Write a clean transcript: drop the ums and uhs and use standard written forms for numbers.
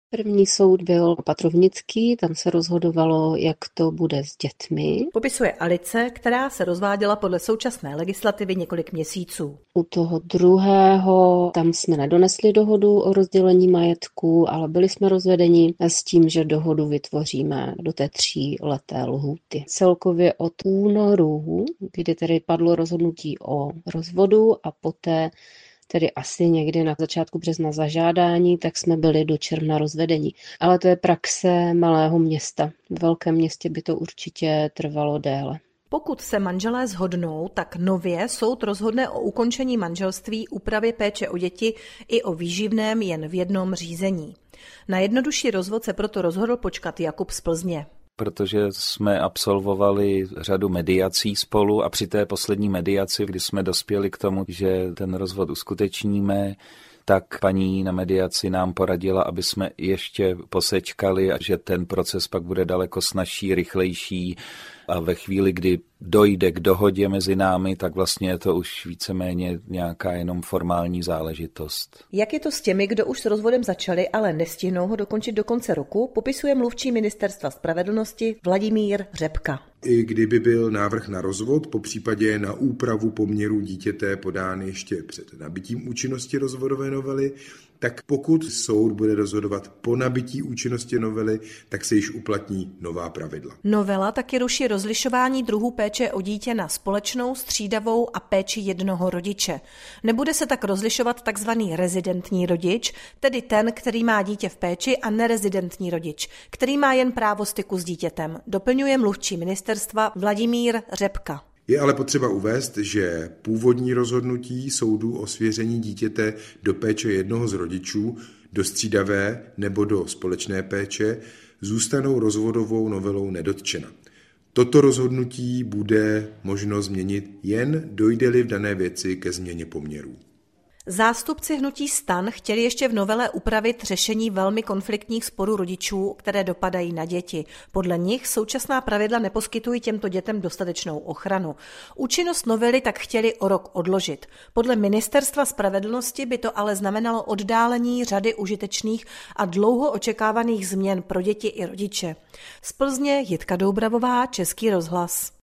První soud byl opatrovnický, tam se rozhodovalo, jak to bude s dětmi. Popisuje Alice, která se rozváděla podle současné legislativy několik měsíců. U toho druhého, tam jsme nedonesli dohodu o rozdělení majetku, ale byli jsme rozvedeni s tím, že dohodu vytvoříme do té 3leté lhůty. Celkově od únoru, kdy tedy padlo rozhodnutí o rozvodu a poté tedy asi někdy na začátku března zažádání, tak jsme byli do června rozvedení. Ale to je praxe malého města. V velkém městě by to určitě trvalo déle. Pokud se manželé shodnou, tak nově soud rozhodne o ukončení manželství, úpravě péče o děti i o výživném jen v jednom řízení. Na jednodušší rozvod se proto rozhodl počkat Jakub z Plzně. Protože jsme absolvovali řadu mediací spolu a při té poslední mediaci, kdy jsme dospěli k tomu, že ten rozvod uskutečníme, tak paní na mediaci nám poradila, aby jsme ještě posečkali a že ten proces pak bude daleko snazší, rychlejší a ve chvíli, kdy dojde k dohodě mezi námi, tak vlastně je to už víceméně nějaká jenom formální záležitost. Jak je to s těmi, kdo už s rozvodem začali, ale nestihnou ho dokončit do konce roku, popisuje mluvčí Ministerstva spravedlnosti Vladimír Řepka. I kdyby byl návrh na rozvod, popřípadě na úpravu poměrů dítěte podán ještě před nabytím účinnosti rozvodové novely, tak pokud soud bude rozhodovat po nabytí účinnosti novely, tak se již uplatní nová pravidla. Novela taky ruší rozlišování druhů péče o dítě na společnou, střídavou a péči jednoho rodiče. Nebude se tak rozlišovat takzvaný rezidentní rodič, tedy ten, který má dítě v péči, a nerezidentní rodič, který má jen právo styku s dítětem, doplňuje mluvčí ministerstva Vladimír Řepka. Je ale potřeba uvést, že původní rozhodnutí soudu o svěření dítěte do péče jednoho z rodičů, do střídavé nebo do společné péče zůstanou rozvodovou novelou nedotčena. Toto rozhodnutí bude možno změnit jen dojde-li v dané věci ke změně poměrů. Zástupci hnutí STAN chtěli ještě v novele upravit řešení velmi konfliktních sporů rodičů, které dopadají na děti. Podle nich současná pravidla neposkytují těmto dětem dostatečnou ochranu. Účinnost novely tak chtěli o rok odložit. Podle Ministerstva spravedlnosti by to ale znamenalo oddálení řady užitečných a dlouho očekávaných změn pro děti i rodiče. Z Plzně Jitka Doubravová, Český rozhlas.